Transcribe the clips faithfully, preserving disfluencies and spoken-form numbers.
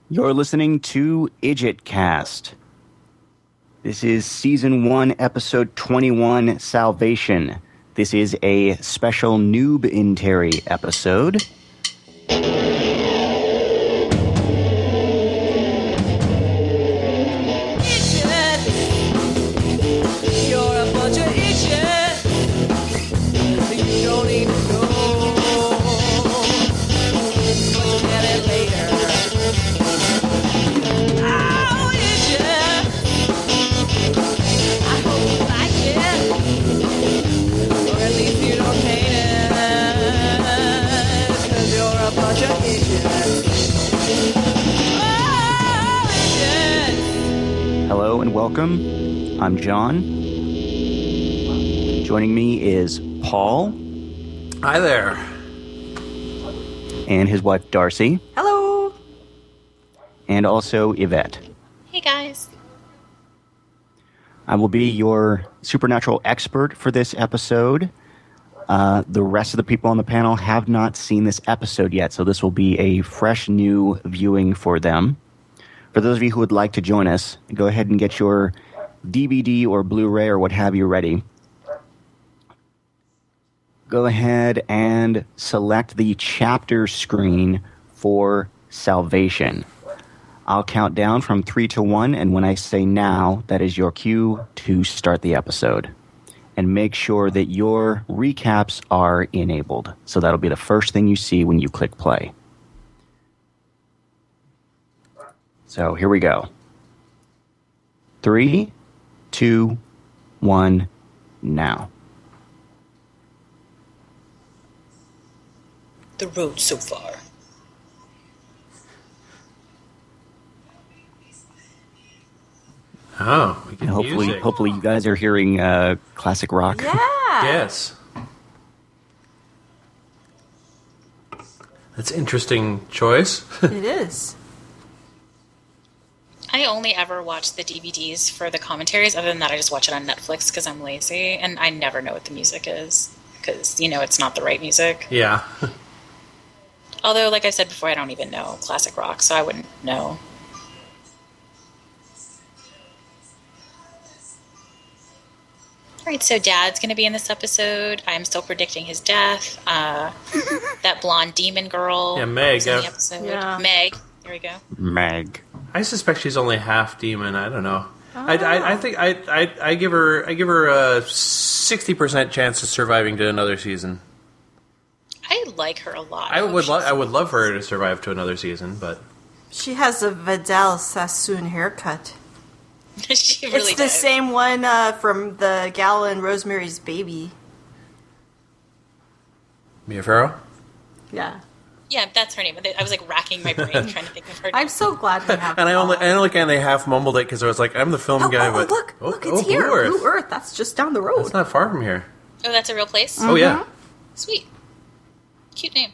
You're listening to IdjitCast. This is Season one, Episode twenty-one, Salvation. This is a special Noob-intary episode. Hello and welcome. I'm John. Joining me is Paul. Hi there. And his wife Darcy. Hello. And also Yvette. Hey guys. I will be your supernatural expert for this episode. Uh, the rest of the people on the panel have not seen this episode yet, so this will be a fresh new viewing for them. For those of you who would like to join us, go ahead and get your D V D or Blu-ray or what have you ready. Go ahead and select the chapter screen for Salvation. I'll count down from three to one, and when I say now, that is your cue to start the episode. And make sure that your recaps are enabled. So that'll be the first thing you see when you click play. So here we go. Three, two, one, now. The road so far. Oh, we can And hopefully, music. hopefully you guys are hearing uh, classic rock. Yeah. Yes. That's an interesting choice. It is. I only ever watch the D V Ds for the commentaries. Other than that, I just watch it on Netflix because I'm lazy, and I never know what the music is because, you know, it's not the right music. Yeah. Although, like I said before, I don't even know classic rock, so I wouldn't know. All right, so Dad's going to be in this episode. I'm still predicting his death. Uh, that blonde demon girl. Yeah, Meg, was in the yeah. episode. Yeah. Meg. There we go. Mag. I suspect she's only half demon. I don't know. I, I, I think I, I I give her I give her a sixty percent chance of surviving to another season. I like her a lot. I hope would lo- she's- I would love for her to survive to another season, but She has a Vidal Sassoon haircut. she really it's the does. same one uh, from the gal in Rosemary's Baby. Mia Farrow. Yeah. Yeah, that's her name. I was like racking my brain trying to think of her name. I'm so glad we have And I only Paul. I only kind of half mumbled it because I was like, I'm the film Oh, guy, oh, but look, oh, look, it's oh, here. Blue Earth. Blue Earth. That's just down the road. That's not far from here. Oh, that's a real place? Oh yeah. Sweet. Cute name.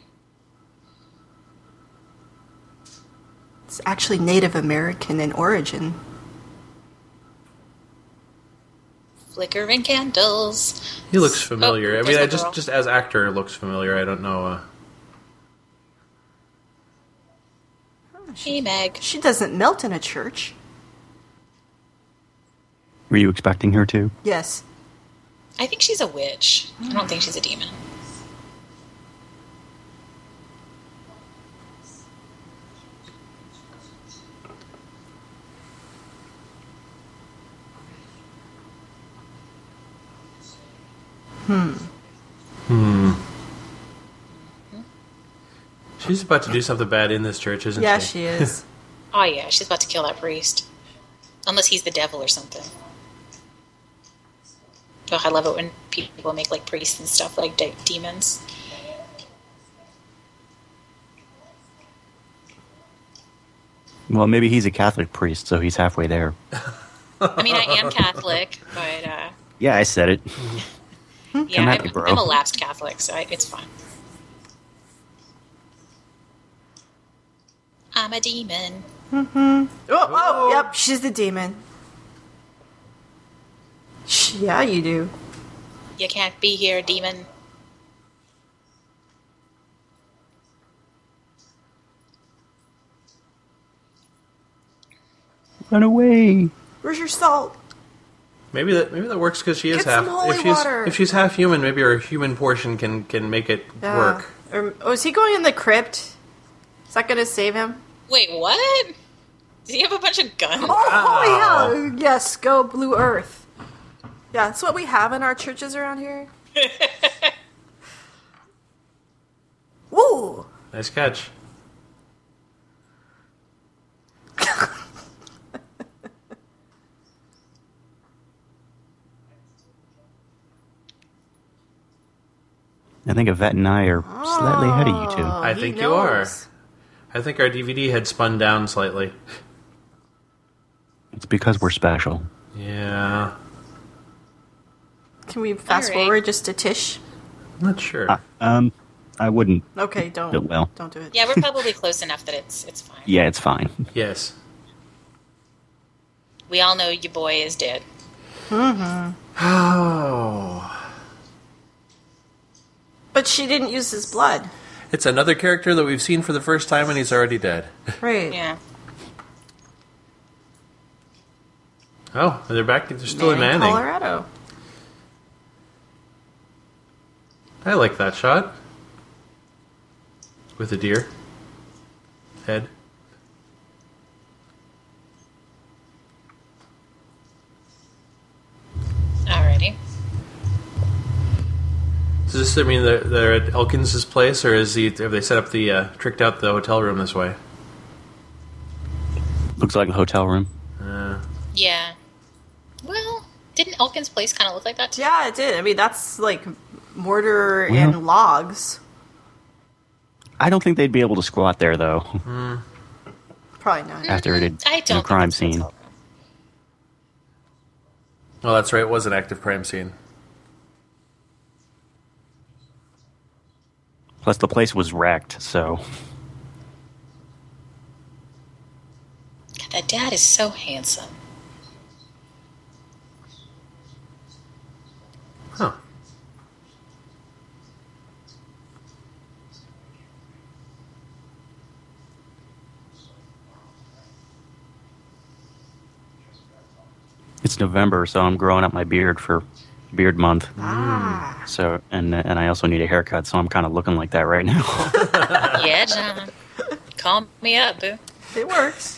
It's actually Native American in origin. Flickering candles. He looks familiar. Oh, I mean, there's I the just girl. just as actor looks familiar. I don't know. Uh, Hey, Meg. She doesn't melt in a church. Were you expecting her to? Yes. I think she's a witch. I don't think she's a demon. she's about to do something bad in this church, isn't Yeah, she? she is. Oh, yeah, she's about to kill that priest. Unless he's the devil or something. Oh, I love it when people make, like, priests and stuff like de- demons. Well, maybe he's a Catholic priest, so he's halfway there. I mean, I am Catholic, but, uh, Yeah, I said it. yeah, Come at I'm, me, bro. I'm a lapsed Catholic, so I, it's fine. I'm a demon. Oh, oh, yep, she's the demon. Sh- Yeah, you do. You can't be here, demon. Run away. Where's your salt? Maybe that maybe that works because she is Get half. some holy if she's water. if she's half human, maybe her human portion can can make it Yeah. work. Or, oh, is he going in the crypt? Is that going to save him? Wait, what? Does he have a bunch of guns? Oh, holy hell! Yes, go Blue Earth. Yeah, that's what we have in our churches around here. Woo! Nice catch. I think Yvette and I are slightly ahead of you two. I he think you are. knows. I think our D V D had spun down slightly. It's because we're special. Yeah, Can we fast All right. forward just to Tish? I'm not sure. Uh, um, I wouldn't. Okay, don't. Do it well. Don't do it. Yeah, we're probably close enough that it's it's fine. Yeah, it's fine. Yes. We all know your boy is dead. Oh. But she didn't use his blood. It's another character that we've seen for the first time, and he's already dead. Right. Yeah. Oh, they're back. They're still in Man, Manning. Colorado. I like that shot. With a deer. Head. Alrighty. Does this I mean they're, they're at Elkins' place, or is he? Have they set up the uh, tricked out the hotel room this way? Looks like a hotel room. Uh, Yeah. Well, didn't Elkin's place kind of look like that too? Yeah, it did. I mean, that's like mortar Well- and logs. I don't think they'd be able to squat there, though, Probably not. after it had I been a don't. crime think that's scene. what's up. oh, that's right. It was an active crime scene. Plus, the place was wrecked, so... God, that dad is so handsome. Huh. It's November, so I'm growing up my beard for beard month. Ah. So, and and I also need a haircut, so I'm kind of looking like that right now. Yeah, John. Call me up, boo. It works.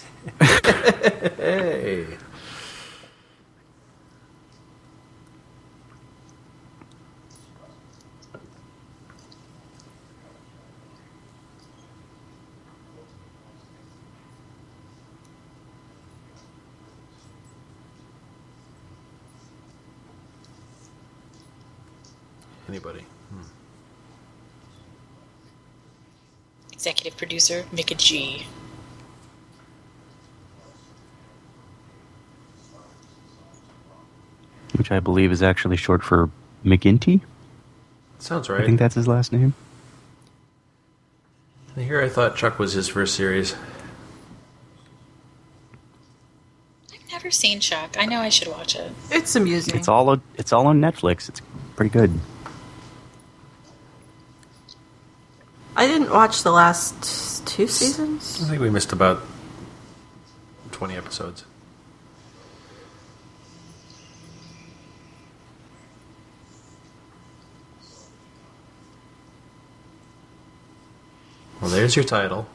Hey. Anybody? Executive producer, Mika G. Which I believe is actually short for McGinty. Sounds I right. think that's his last name. Here I thought Chuck was his first series. I've never seen Chuck. I know I should watch it. It's amusing. It's all it's all on Netflix. It's pretty good. I didn't watch the last two seasons. I think we missed about twenty episodes. Well, there's your title.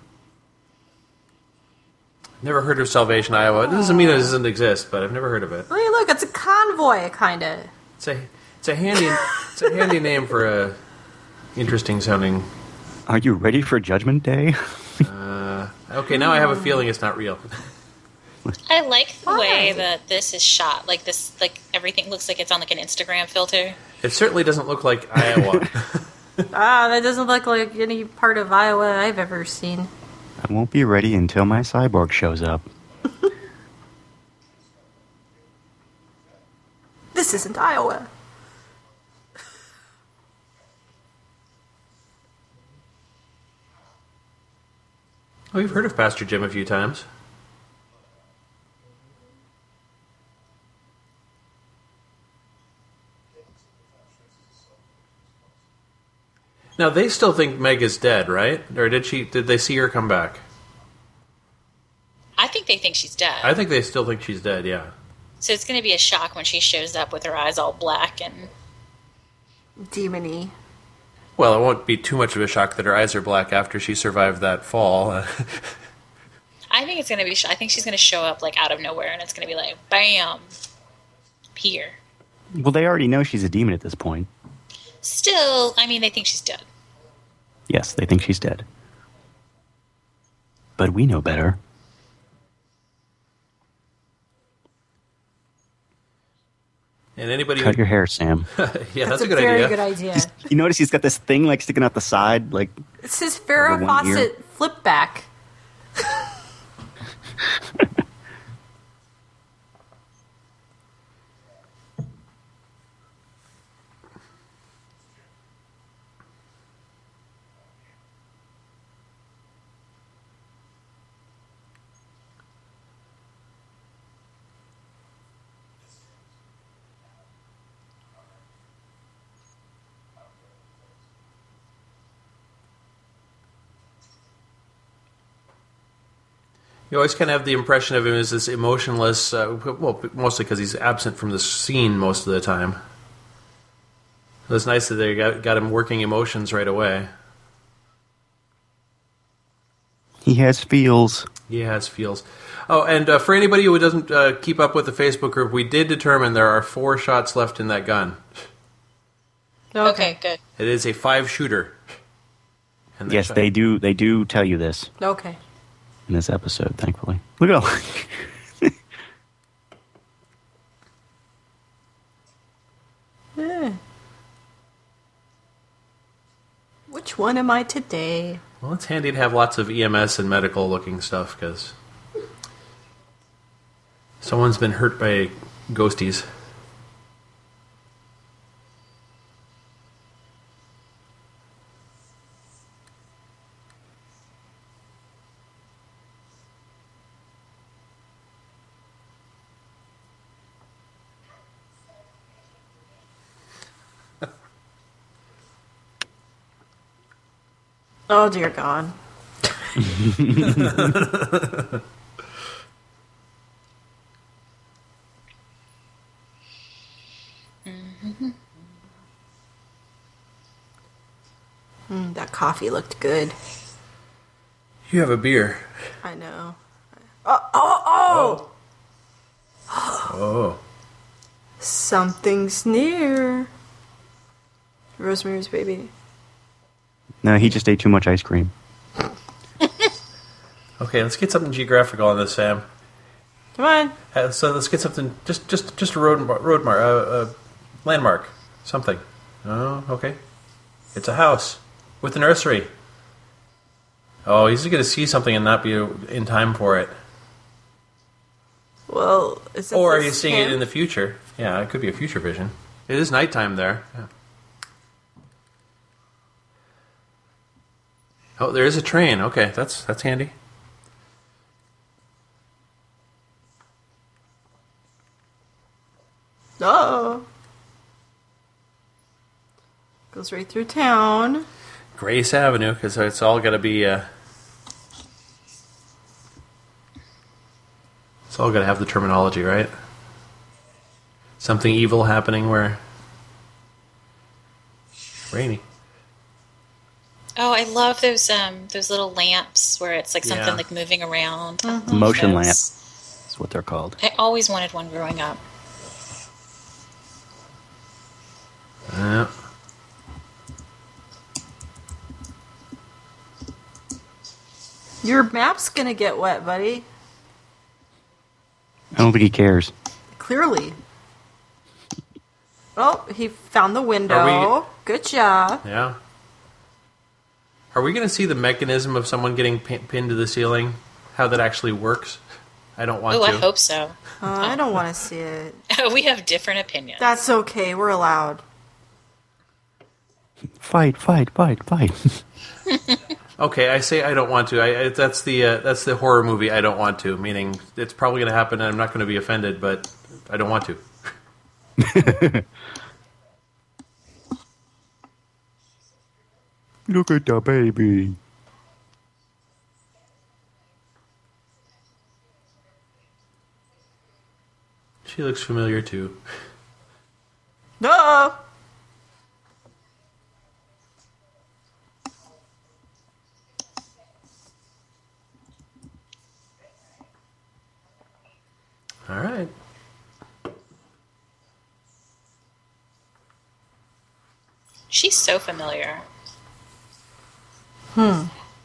Never heard of Salvation, Iowa. It doesn't mean it doesn't exist, but I've never heard of it. Hey, look, it's a convoy, kind of. It's a it's a handy it's a handy name for a interesting sounding. Are you ready for Judgment Day? Uh, okay, now I have a feeling it's not real. I like the Why? way that this is shot. Like this, like everything looks like it's on like an Instagram filter. It certainly doesn't look like Iowa. Ah, that doesn't look like any part of Iowa I've ever seen. I won't be ready until my cyborg shows up. This isn't Iowa. Oh, we've heard of Pastor Jim a few times. Now they still think Meg is dead, right? Or did she? Did they see her come back? I think think they think she's dead. I think they still think she's dead, yeah. So it's going to be a shock when she shows up with her eyes all black and... demony. Well, it won't be too much of a shock that her eyes are black after she survived that fall. I think it's going to be... I think she's going to show up, like, out of nowhere, and it's going to be like, bam, here. Well, they already know she's a demon at this point. Still, I mean, they think she's dead. Yes, they think she's dead. But we know better. And anybody Cut who... your hair, Sam. yeah, that's, That's a a good very idea. good idea. He's, you notice he's got this thing like sticking out the side, like It's his Farrah Over one ear. Fawcett flip back. You always kind of have the impression of him as this emotionless, uh, well, mostly because he's absent from the scene most of the time. It was nice that they got, got him working emotions right away. he has feels. He has feels. Oh, and uh, for anybody who doesn't uh, keep up with the Facebook group, we did determine there are four shots left in that gun. Okay, good. It is a five-shooter. And Yes, shot- they do. They do tell you this Okay. in this episode. Thankfully, look at all. Eh. Which one am I today? Well, it's handy to have lots of E M S and medical-looking stuff, because someone's been hurt by ghosties. Oh, dear God. Mm, that coffee looked good. You have a beer. I know. Oh, oh, oh! Oh. Something's near. Rosemary's Baby. No, he just ate too much ice cream. Okay, let's get something geographical on this, Sam. Come on. Uh, so let's get something, just just just a road mar- road mark, uh, uh, landmark, something. Oh, okay. It's a house with a nursery. Oh, he's going to see something and not be in time for it. Well, is it Or this he's seeing him? it in the future. Yeah, it could be a future vision. It is nighttime there. Yeah. Oh, there is a train. Okay, that's that's handy. Oh. Goes right through town. Grace Avenue, because it's all got to be. Uh, it's all got to have the terminology, right? Something evil happening where. Rainy. Oh, I love those um those little lamps where it's like something Yeah. like moving around. I love Motion those. lamp. That's what they're called. I always wanted one growing up. Yeah. Your map's gonna get wet, buddy. I don't think he cares. Clearly. Oh, he found the window. Are we- Good job. Yeah. Are we going to see the mechanism of someone getting pin- pinned to the ceiling? How that actually works? I don't want Oh, to. I hope so. Uh, I don't want to see it. We have different opinions. That's okay. We're allowed. Fight, fight, fight, fight. Okay, I say I don't want to. I, I that's the uh, that's the horror movie. I don't want to. Meaning it's probably going to happen, and I'm not going to be offended, but I don't want to. Look at the baby. She looks familiar too. No. All right. She's so familiar. Hmm.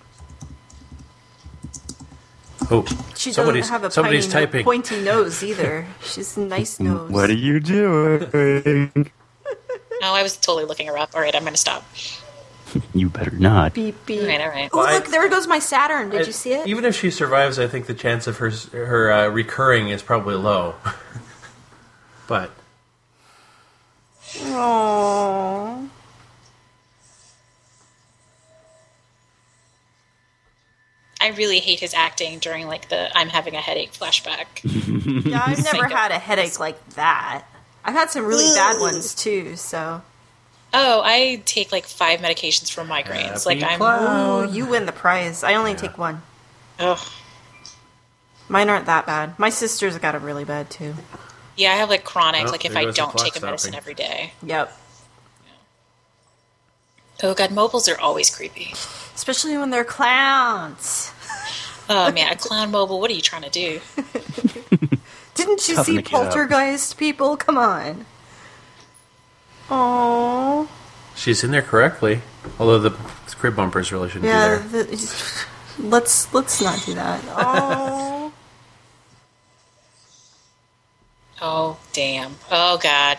Oh, She somebody's doesn't have a somebody's tiny, typing. pointy nose either. She's a nice nose. What are you doing? Oh, I was totally looking her up. All right, I'm going to stop. You better not. Beep beep. All right, all right. Oh, Well, I- look, there goes my Saturn. Did I- you see it? Even if she survives, I think the chance of her her uh, recurring is probably low. But Aww. I really hate his acting during like the "I'm having a headache" flashback. Yeah, I've never Psycho. had a headache like that. I've had some really bad ones too. So, Oh, I take like five medications for migraines. Happy like I'm. clown. ooh, you win the prize. I only take one. Ugh. Mine aren't that bad. My sister's got it really bad too. Yeah, I have like chronic. Oh, like if there I goes the don't clock take a medicine stopping. every day. Yep. Oh god, mobiles are always creepy. Especially when they're clowns. Oh man, a clown mobile. What are you trying to do? Didn't you Toughen see the kid up. Poltergeist, people? Come on. Oh. she's in there correctly. Although the crib bumpers really shouldn't Yeah, be there. the, let's let's not do that. Oh. Oh damn. Oh god.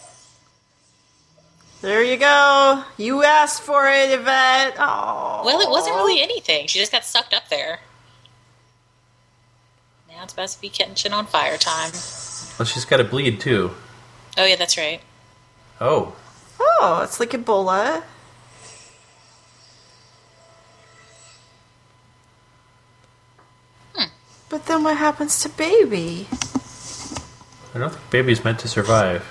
There you go. You asked for it, Yvette. Oh. Well, it wasn't really anything. She just got sucked up there. Now it's about to be catching on fire time. Well, she's got to bleed too. Oh yeah, that's right. Oh, Oh, it's like Ebola. Hmm. But then what happens to baby? I don't think baby's meant to survive.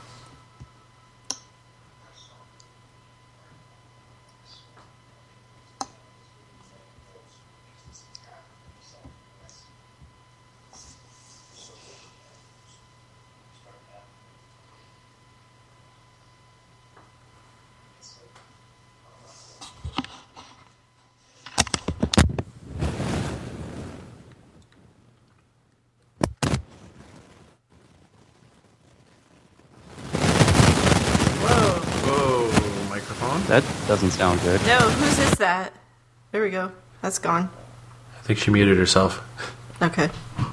Whoa. Whoa, microphone. That doesn't sound good. No, whose is that? There we go. That's gone. I think she muted herself. Okay.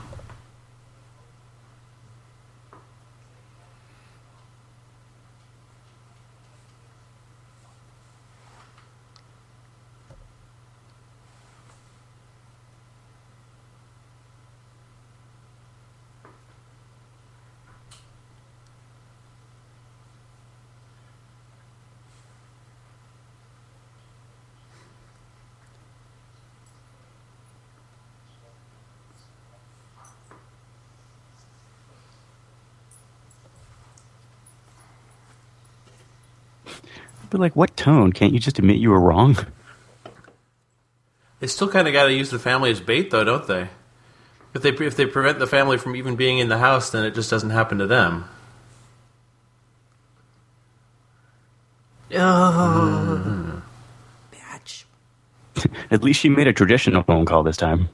But like, what tone? Can't you just admit you were wrong? They still kind of got to use the family as bait, though, don't they? If they if they prevent the family from even being in the house, then it just doesn't happen to them. Oh. Bitch. At least she made a traditional phone call this time.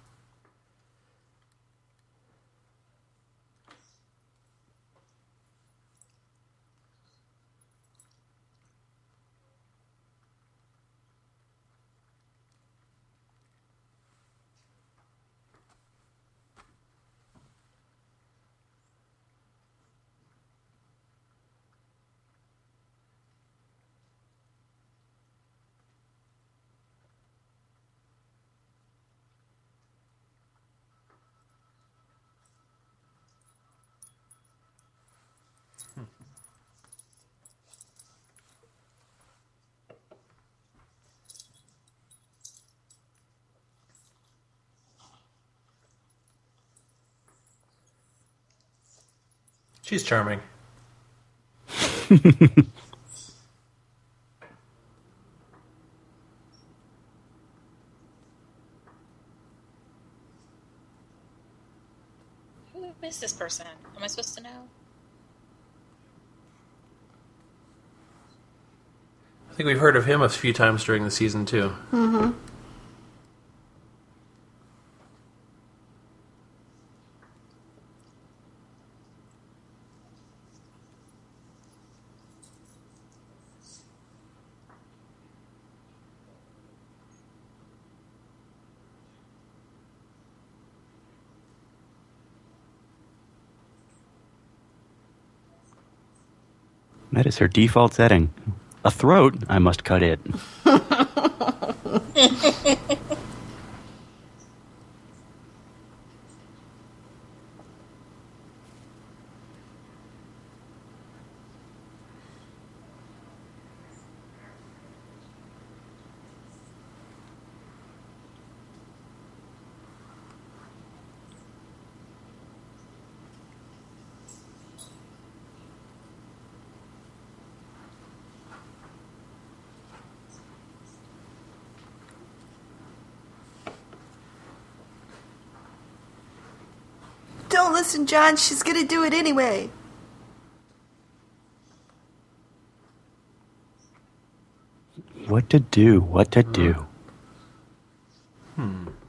She's charming. Who is this person? Am I supposed to know? I think we've heard of him a few times during the season, too. Mm-hmm. That is her default setting. A throat, I must cut it. Don't listen, John. She's gonna do it anyway. What to do? What to do? Hmm.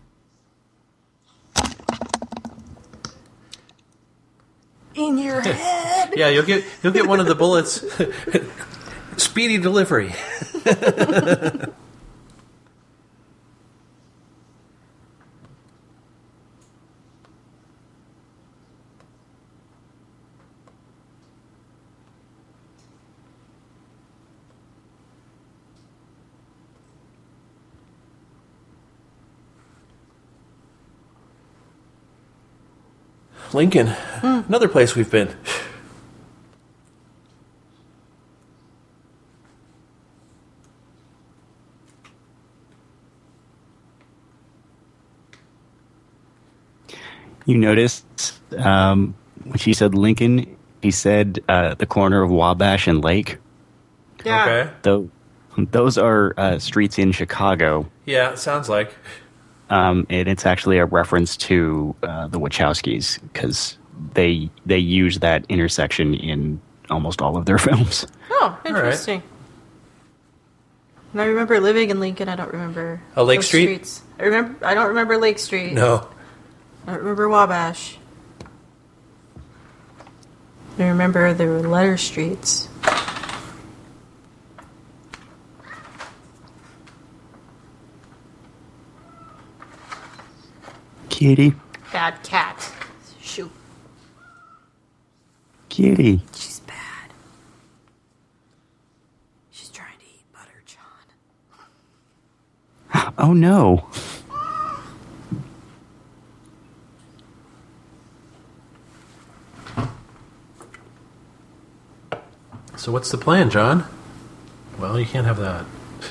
In your head. Yeah, you'll get you'll get one of the bullets. Speedy delivery. Lincoln, mm. Another place we've been. You noticed um, when she said Lincoln, he said uh, the corner of Wabash and Lake. Yeah. Okay. Though, those are uh, streets in Chicago. Yeah, it sounds like. Um, and it's actually a reference to uh, the Wachowskis because they they use that intersection in almost all of their films. Oh, interesting. Right. And I remember living in Lincoln. I don't remember a Lake Street. Streets. I remember. I don't remember Lake Street. No. I don't remember Wabash. I remember there were letter streets. Kitty. Bad cat. Shoot. Kitty. She's bad. She's trying to eat butter, John. Oh no. So what's the plan, John? Well, you can't have that.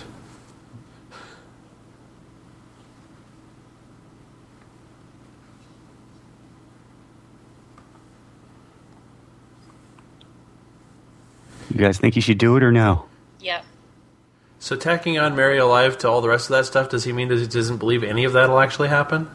You guys think you should do it or no? Yep. So tacking on Mary alive to all the rest of that stuff, does he mean that he doesn't believe any of that will actually happen?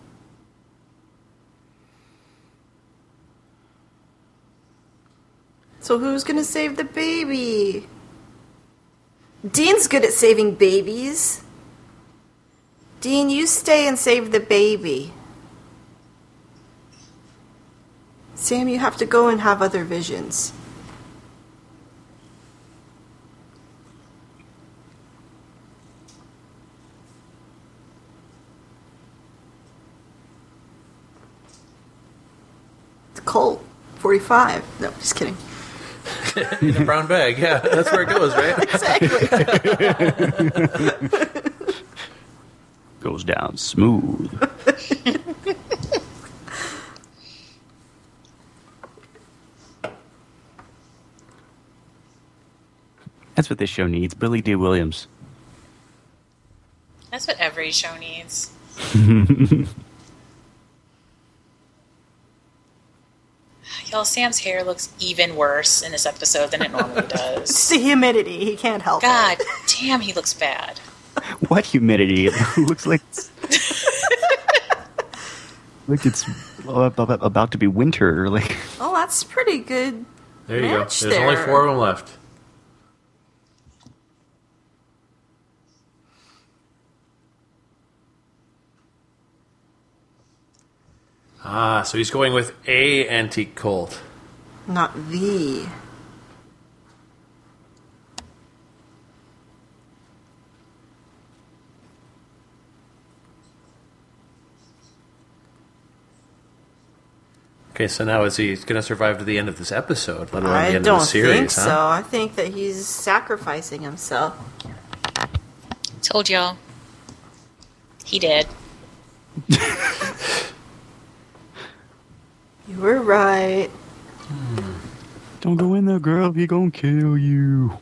So who's gonna save the baby? Dean's good at saving babies. Dean, you stay and save the baby. Sam, you have to go and have other visions. Colt forty-five. No, just kidding. In a brown bag, yeah, that's where it goes, right? Exactly. Goes down smooth. That's what this show needs. Billy D. Williams. That's what every show needs. Y'all, Sam's hair looks even worse in this episode than it normally does. It's the humidity. He can't help God it. God damn, he looks bad. What humidity? It looks like... Like it's about to be winter. Like, oh, that's pretty good. There you go. Match There's there. only four of them left. Ah, so he's going with a antique Colt. Not the. Okay, so now is he going to survive to the end of this episode, let alone I the end don't of the series? think huh? so. I think that he's sacrificing himself. Told y'all. He did. You were right. don't go in there, girl. He gonna kill you.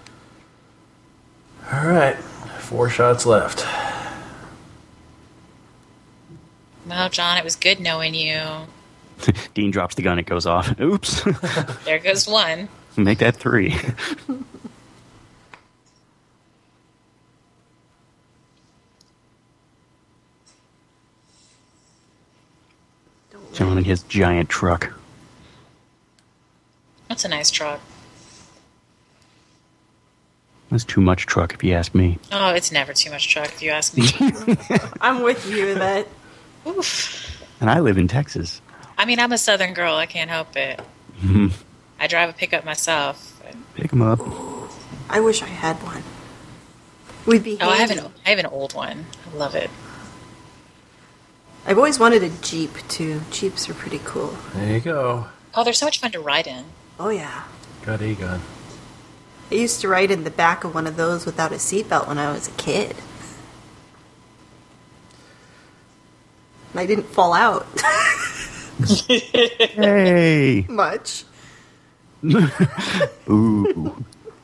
All right, four shots left. Well, John, it was good knowing you. Dean drops the gun. It goes off. Oops. There goes one. Make that three. John and his giant truck. That's a nice truck. That's too much truck, if you ask me. Oh, it's never too much truck, if you ask me. I'm with you that. Oof. And I live in Texas. I mean, I'm a Southern girl. I can't help it. I drive a pickup myself. Pick him up. I wish I had one. We'd be. Oh, I have handy. an I have an old one. I love it. I've always wanted a Jeep too. Jeeps are pretty cool. There you go. Oh, they're so much fun to ride in. Oh yeah. Got a gun. I used to ride in the back of one of those without a seatbelt when I was a kid. And I didn't fall out Hey! much. Ooh.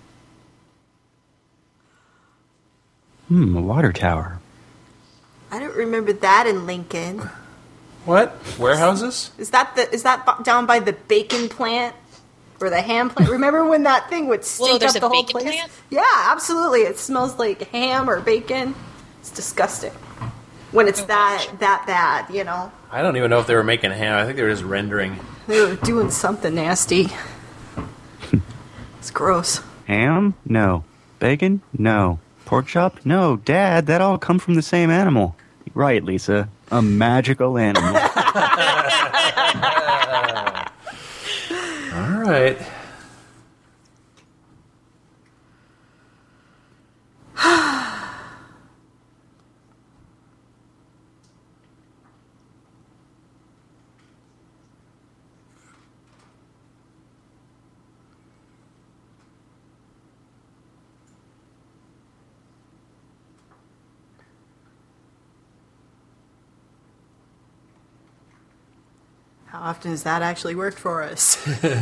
Hmm, a water tower. I don't remember that in Lincoln. What? Warehouses? Is that the is that b- down by the bacon plant or the ham plant? Remember when that thing would stink Whoa, there's up a the whole bacon place? plant? Yeah, absolutely. It smells like ham or bacon. It's disgusting when it's Oh, that gosh. that bad. You know, I don't even know if they were making ham. I think they were just rendering. they were doing something nasty. It's gross. Ham? No. Bacon? No. Pork chop? No. Dad, that all come from the same animal. Right, Lisa. A magical animal. All right. How often has that actually worked for us?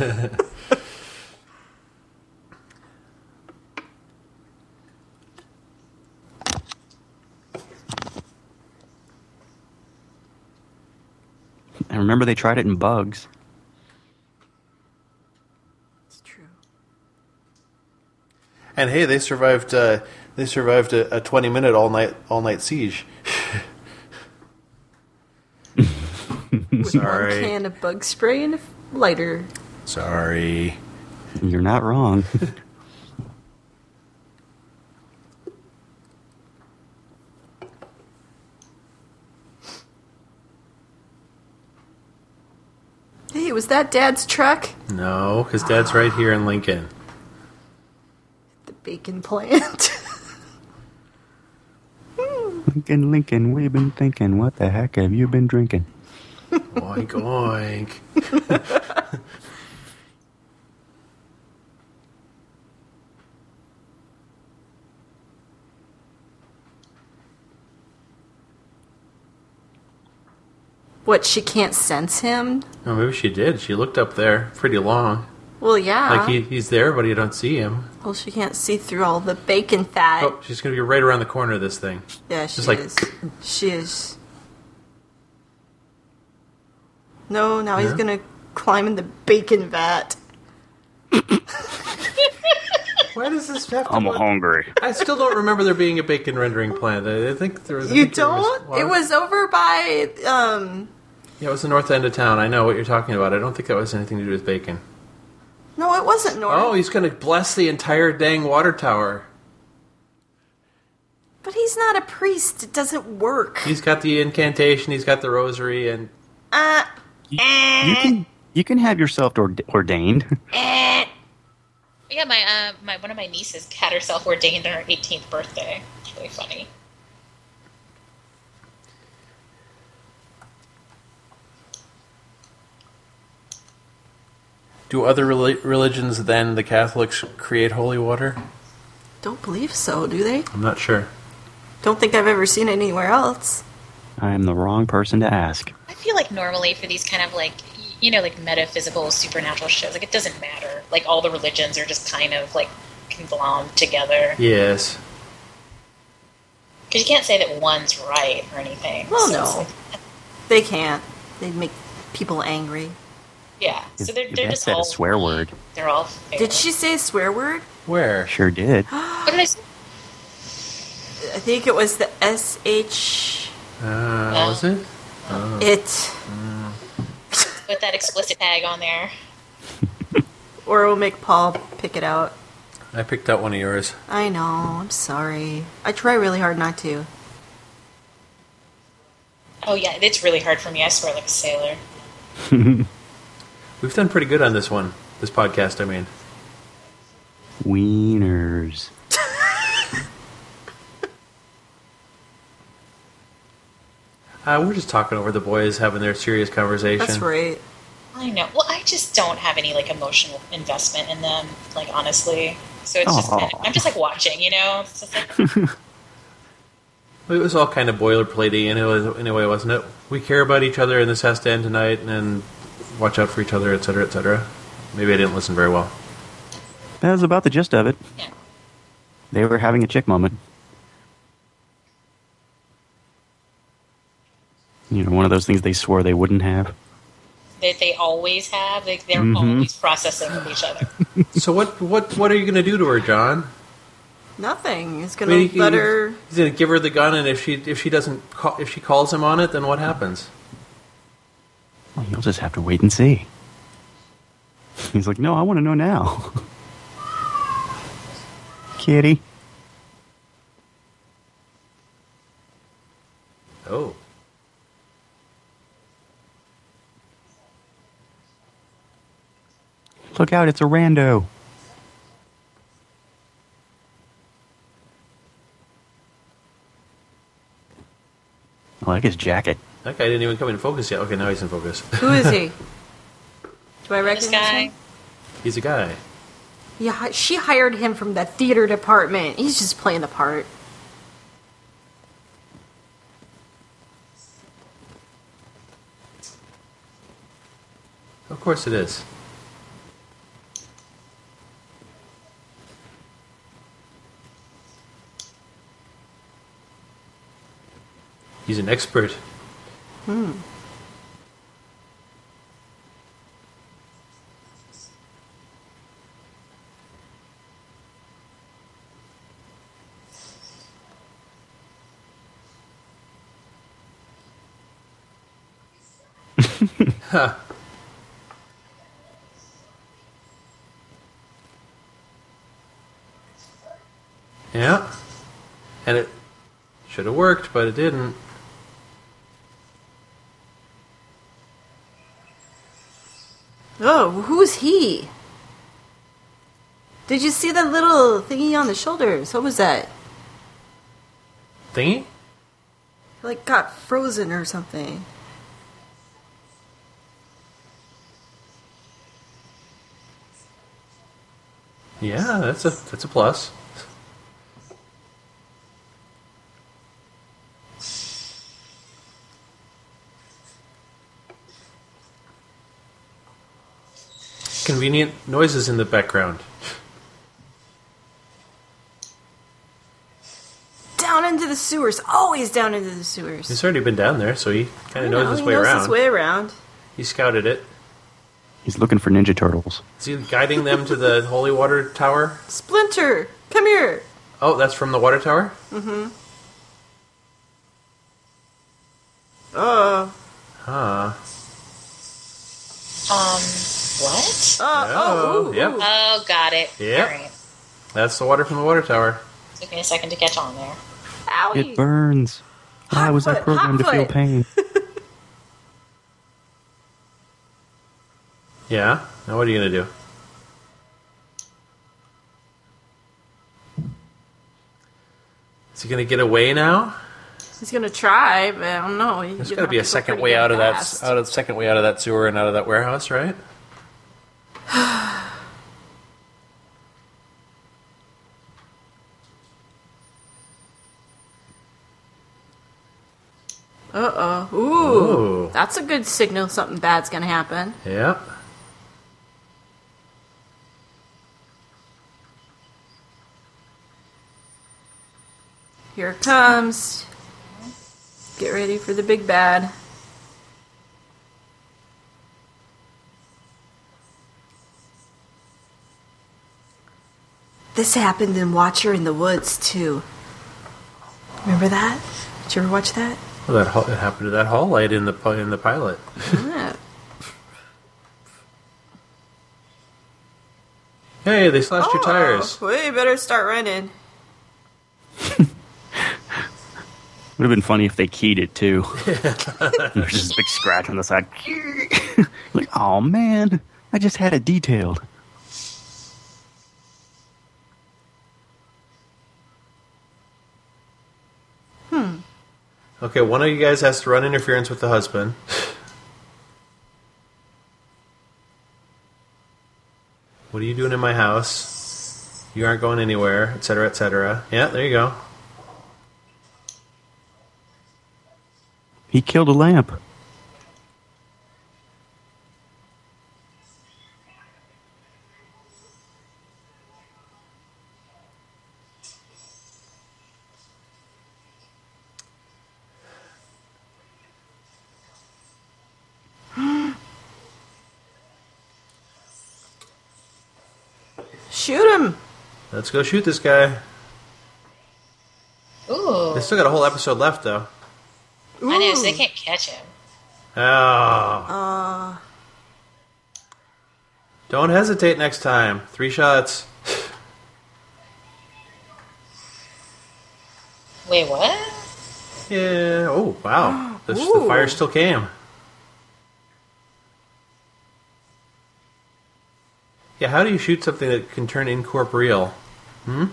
I remember they tried it in bugs. It's true. And hey, they survived. Uh, they survived a, a twenty minute all night all night siege. With Sorry. one can of bug spray and a f- lighter. Sorry. You're not wrong. Hey, was that Dad's truck? No, because Dad's right here in Lincoln. The bacon plant. Lincoln, Lincoln, we've been thinking, what the heck have you been drinking? Oink oink. What, she can't sense him? Oh, maybe she did. She looked up there pretty long. Well, yeah. Like he, he's there, but you don't see him. Well, she can't see through all the bacon fat. Oh, she's gonna be right around the corner of this thing. Yeah, she Just like- is. She is. No, now he's Yeah. gonna climb in the bacon vat. Why does this have to I'm work? hungry. I still don't remember there being a bacon rendering plant. I I think there was. I You think there don't? was- It was over by um, Yeah, it was the north end of town. I know what you're talking about. I don't think that was anything to do with bacon. No, it wasn't north. Oh, he's going to bless the entire dang water tower. But he's not a priest. It doesn't work. He's got the incantation. He's got the rosary, and Uh, You, you can you can have yourself ord- ordained. eh. Yeah, my uh, my one of my nieces had herself ordained on her eighteenth birthday. It's really funny. do other reli- religions than the Catholics create holy water? Don't believe so, do they? I'm not sure. Don't think I've ever seen it anywhere else. I am the wrong person to ask. I feel like normally for these kind of like, you know, like metaphysical, supernatural shows, like it doesn't matter. Like all the religions are just kind of like conglomerated together. Yes. Because you can't say that one's right or anything. Well, So it's no. like- They can't. They'd make people angry. yeah. So they're, You they're bet just said all a swear word. They're all fair. Did she say a swear word? Where? Sure did. What did I say? I think it was the S H. Uh, Oh. was it? It. Put that explicit tag on there. Or we'll make Paul pick it out. I picked out one of yours. I know. I'm sorry. I try really hard not to. Oh yeah, it's really hard for me. I swear like a sailor. We've done pretty good on this one. This podcast, I mean. Wieners. Uh, we're just talking over the boys having their serious conversation. That's right. I know. Well, I just don't have any like emotional investment in them. Like honestly, so it's just Aw. kind of, I'm just like watching. You know, it's just like, It was all kind of boilerplatey anyway, anyway, wasn't it? We care about each other, and this has to end tonight, and watch out for each other, et cetera, et cetera. Maybe I didn't listen very well. That was about the gist of it. yeah. They were having a chick moment. You know, one of those things they swore they wouldn't have. That they always have. Like they're Mhm. always processing with each other. So what what what are you going to do to her, John? Nothing. It's I gonna mean, he- let her. He's going to give her the gun, and if she if she doesn't call, if she calls him on it, then what happens? Well, you'll just have to wait and see. He's like, no, I want to know now. Kitty. Oh. Look out, it's a rando. I like his jacket. That guy didn't even come in focus yet. Okay, now he's in focus. Who is he? Do I This recognize guy. him? He's a guy. Yeah, she hired him from the theater department. He's just playing the part. Of course it is. He's an expert. Hmm. Ha. Yeah. And it should have worked, but it didn't. Oh, who's he? Did you see that little thingy on the shoulders? What was that? Thingy? Like got frozen or something. Yeah, that's a that's a plus. Convenient noises in the background. Down into the sewers. Always down into the sewers. He's already been down there, so he kind I of know, knows his he way knows around. his way around. He scouted it. He's looking for Ninja Turtles. Is he guiding them to the holy water tower? Splinter, come here. Oh, that's from the water tower? Uh, Huh. Um, what? Oh, oh, ooh, yep. ooh. Oh, got it. Yep. All right. That's the water from the water tower. Took me a second to catch on there. Owie. It burns. Why Hot was I foot, programmed to hot feel foot. pain? Yeah? Now what are you going to do? Is he going to get away now? He's gonna try, but I don't know. There's got to be a second way out of that out of second way out of that sewer and out of that warehouse, right? Uh oh. Ooh. Ooh. That's a good signal something bad's gonna happen. Yep. Here it comes. Get ready for the big bad. This happened in Watcher in the Woods, too. Remember that? Did you ever watch that? Well, that hall- it happened to that hall light in the pi- in the pilot. Yeah. Hey, they slashed your tires. Oh, we better start running. Would have been funny if they keyed it too. There's just a big scratch on the side. Like, oh man, I just had it detailed. Okay, one of you guys has to run interference with the husband. What are you doing in my house? You aren't going anywhere, et cetera, et cetera. Yeah, there you go. He killed a lamp. Shoot him! Let's go shoot this guy. Ooh. They still got a whole episode left, though. I know, so Ooh. they can't catch him. Oh. Uh, Don't hesitate next time. Three shots. Wait, what? Yeah. Oh, wow. The, the Ooh. fire still came. Yeah, how do you shoot something that can turn incorporeal? Hmm?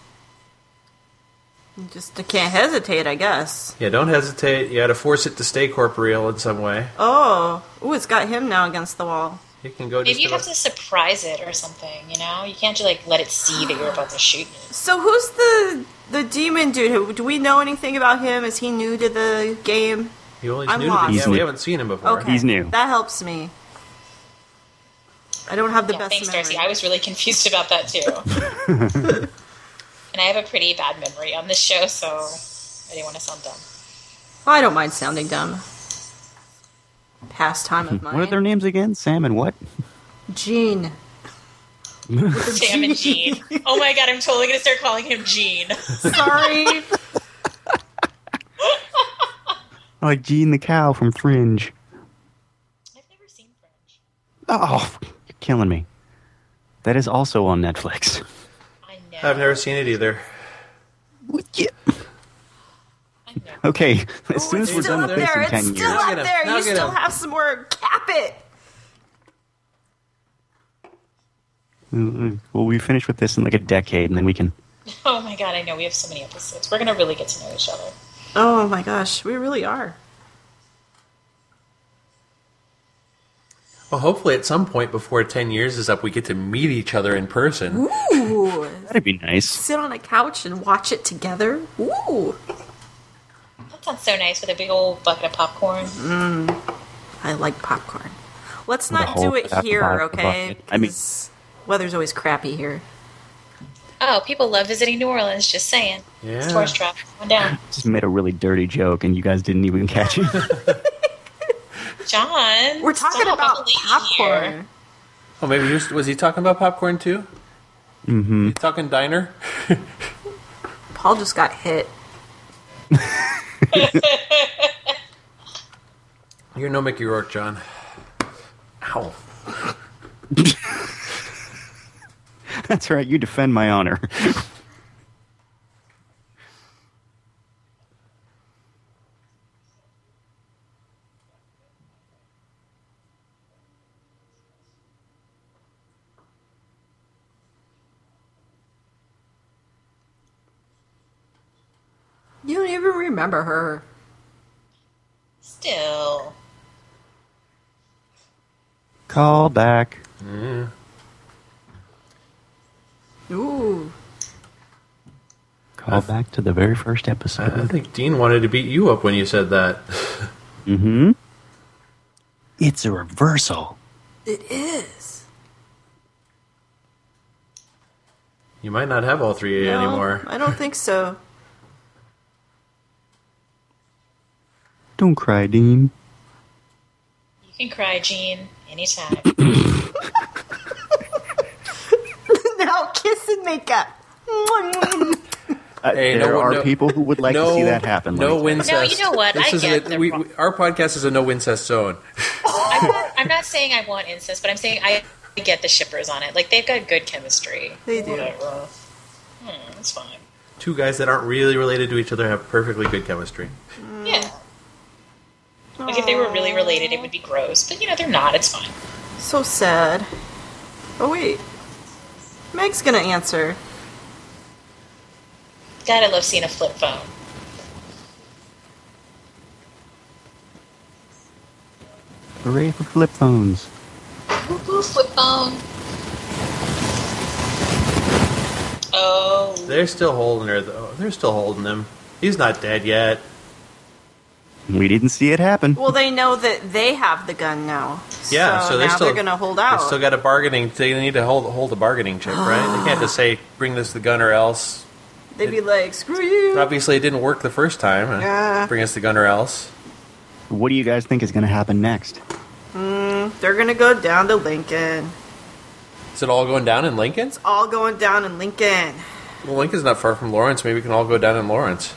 you just can't hesitate, I guess. Yeah, don't hesitate. You gotta force it to stay corporeal in some way. Oh. Ooh, it's got him now against the wall. It can go just Maybe you have about... to surprise it or something, you know? You can't just, like, let it see that you're about to shoot it. So who's the the demon dude? Do we know anything about him? Is he new to the game? You only I'm knew lost. that. Yeah, He's we new. haven't seen him before. Okay. He's new. That helps me. I don't have the Yeah, best thanks, memory. Darcy. I was really confused about that, too. And I have a pretty bad memory on this show, so I didn't want to sound dumb. I don't mind sounding dumb. Pastime of mine. What are their names again? Sam and what? Gene. Sam and Gene. Oh my god, I'm totally going to start calling him Gene. Sorry. Like Gene the cow from Fringe. I've never seen Fringe. Oh, you're killing me. That is also on Netflix. I know. I've never seen it either. What? Yeah. I know. Okay, as soon Ooh, as it's we're still done up with this there. in It's ten still years. Now up get him. there. Now You get still him. have some more. Cap it. Mm, Well, we finish with this in like a decade, and then we can. Oh my god, I know. We have so many episodes. We're going to really get to know each other. Oh my gosh, we really are. Well, hopefully at some point before ten years is up, we get to meet each other in person. Ooh. That'd be nice. Sit on a couch and watch it together. Ooh. That sounds so nice with a big old bucket of popcorn. I like popcorn. Let's With a not hole do it at the here, bottom of the okay? bucket. I mean- 'Cause weather's always crappy here. Oh, people love visiting New Orleans, just saying. It's Yeah. tourist trap. Going down. Just made a really dirty joke, and you guys didn't even catch it. John! We're talking stop, I'm a about lady popcorn. here. Oh, maybe he was, was he talking about popcorn too? mm-hmm. He's talking diner? Paul just got hit. You're no Mickey Rourke, John. Ow. That's right, you defend my honor. You don't even remember her. Still. Call back. Mm. Ooh. Call back to the very first episode. I think Dean wanted to beat you up when you said that. Mm-hmm. It's a reversal. It is. You might not have all three No, anymore. I don't think so. Don't cry, Dean. You can cry, Gene, anytime. Now kiss and make up. Uh, Hey, there no- are no- people who would like no, to see that happen. No let me tell you. incest. No, you know what? This I is get a- the we, pro- we- Our podcast is a no incest zone. I'm, not, I'm not saying I want incest, but I'm saying I get the shippers on it. Like, they've got good chemistry. They do. Whatever. Hmm, that's fine. Two guys that aren't really related to each other have perfectly good chemistry. Yeah. Like, if they were really related, it would be gross. But, you know, they're not. It's fine. So sad. Oh, wait. Meg's gonna answer. God, I love seeing a flip phone. Hooray for flip phones. Ooh, flip phone. Oh. They're still holding her, though. They're still holding him. He's not dead yet. We didn't see it happen. Well, they know that they have the gun now. Yeah, so, they now still they're gonna hold out. They still got a bargaining. They need to hold hold a bargaining chip, right? They can't just say bring this to the gun or else. They'd be like, "Screw you." Obviously, it didn't work the first time. Uh, Yeah. Bring us the gun or else. What do you guys think is going to happen next? They're gonna go down to Lincoln. Is it all going down in Lincoln? All going down in Lincoln. Well, Lincoln's not far from Lawrence. Maybe we can all go down in Lawrence.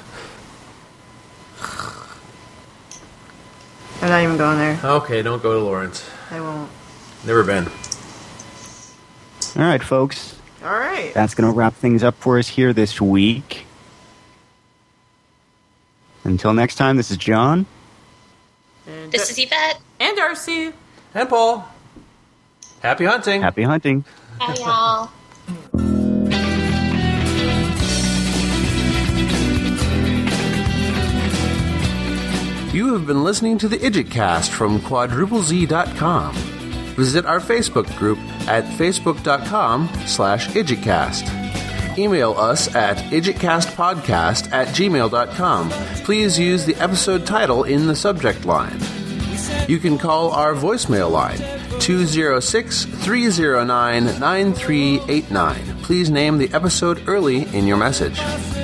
I'm not even going there. Okay, don't go to Lawrence. I won't. Never been. All right, folks. All right. That's going to wrap things up for us here this week. Until next time, this is John. And, This is Yvette. and Darcy. And Paul. Happy hunting. Happy hunting. Hi, y'all. You have been listening to the IdjitCast from quadruple z dot com. Visit our Facebook group at facebook.com slash IdjitCast. Email us at idjitcastpodcast at gmail.com. Please use the episode title in the subject line. You can call our voicemail line, two oh six, three oh nine, nine three eight nine. Please name the episode early in your message.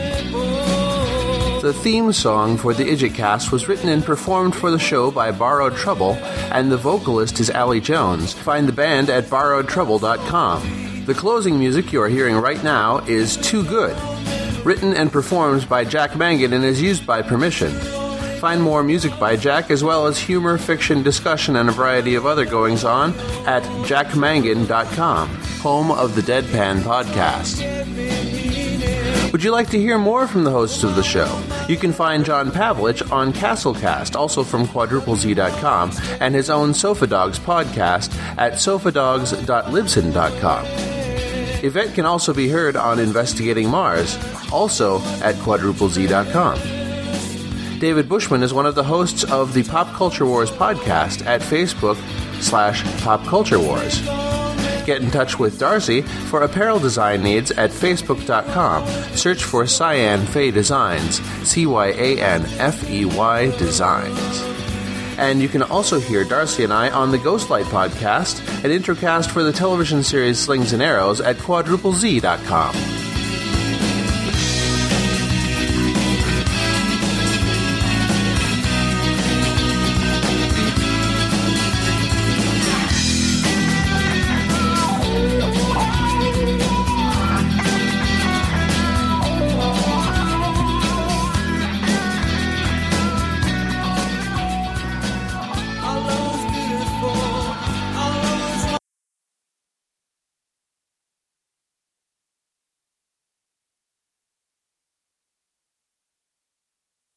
The theme song for the IdjitCast was written and performed for the show by Borrowed Trouble, and the vocalist is Allie Jones. Find the band at borrowed trouble dot com. The closing music you are hearing right now is Too Good, written and performed by Jack Mangan and is used by permission. Find more music by Jack as well as humor, fiction, discussion, and a variety of other goings-on at jack mangan dot com, home of the Deadpan Podcast. Would you like to hear more from the hosts of the show? You can find John Pavlich on Castlecast, also from quadruple z dot com, and his own Sofa Dogs podcast at sofa dogs dot libsyn dot com. Yvette can also be heard on Investigating Mars, also at quadruple z dot com. David Bushman is one of the hosts of the Pop Culture Wars podcast at Facebook slash Pop Culture Wars. Get in touch with Darcy for apparel design needs at facebook dot com. Search for Cyan Fey Designs, C Y A N F E Y Designs. And you can also hear Darcy and I on the Ghostlight podcast, an introcast for the television series Slings and Arrows at quadruple z dot com.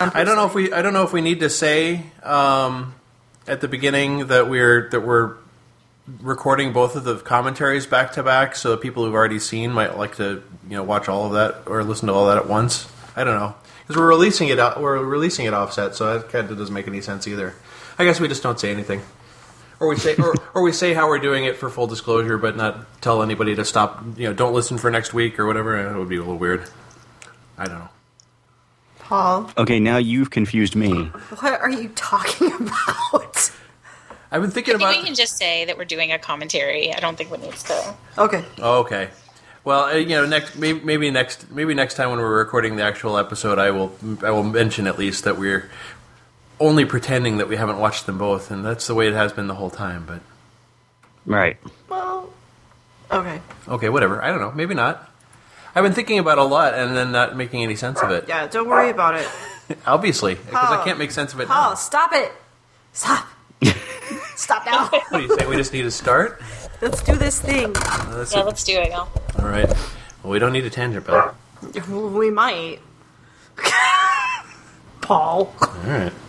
I don't know if we I don't know if we need to say um, at the beginning that we're that we're recording both of the commentaries back to back, so the people who've already seen might like to you know watch all of that or listen to all that at once. I don't know because we're releasing it out, we're releasing it offset, so that kind of doesn't make any sense either. I guess we just don't say anything, or we say or, or we say how we're doing it for full disclosure, but not tell anybody to stop. You know, don't listen for next week or whatever. It would be a little weird. I don't know. Paul. Okay, now you've confused me. What are you talking about? I've been thinking I think about. we can just say that we're doing a commentary. I don't think we need to. Okay. Oh, okay. Well, uh, you know, next maybe, maybe next maybe next time when we're recording the actual episode, I will I will mention at least that we're only pretending that we haven't watched them both, and that's the way it has been the whole time. But Right. Well, okay. okay, whatever. I don't know. Maybe not. I've been thinking about it a lot and then not making any sense of it. Yeah, don't worry about it. Obviously, because I Paul. can't make sense of it Paul, now. stop it. Stop. Stop now. What do you say? We just need to start? Let's do this thing. Uh, that's Yeah, it. let's do it, y'all. All right. Well, we don't need a tangent, Bill. We might. Paul. All right.